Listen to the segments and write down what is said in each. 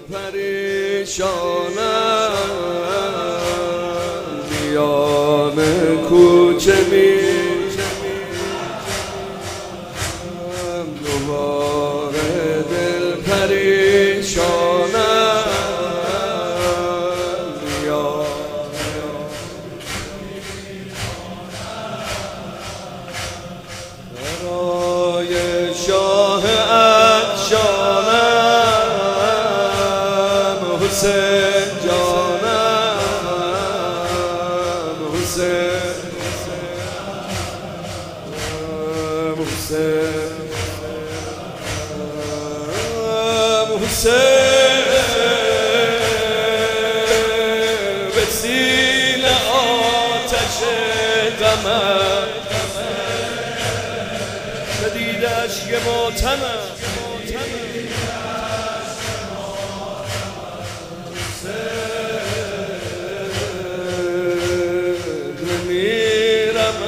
پریشانم میان کوچه میشم دوباره دل پریشانم برای شاه عطشانم حسین جانم حسین به سینه آتش غمم دیدش یه ماتمم میرم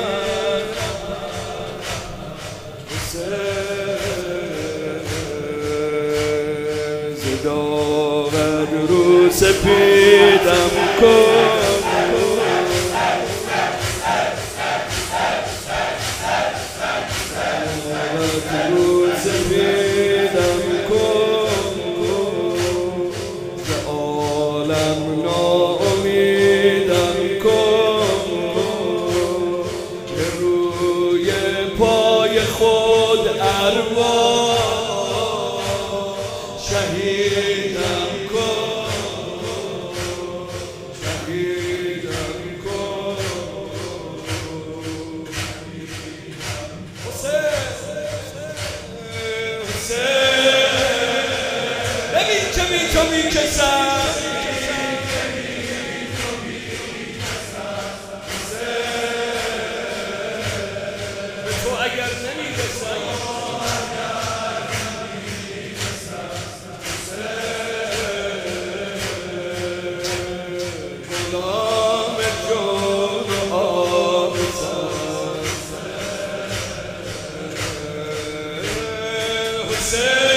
زداغت رو سپیدم کن سپیدم کن ز عالم ناامیدم کن که روی پای خود ارواح شهیدم کن شهیدم کن ببین که بی تو میکسم به تو اگر نمیرسم غلام جون آبسم حسین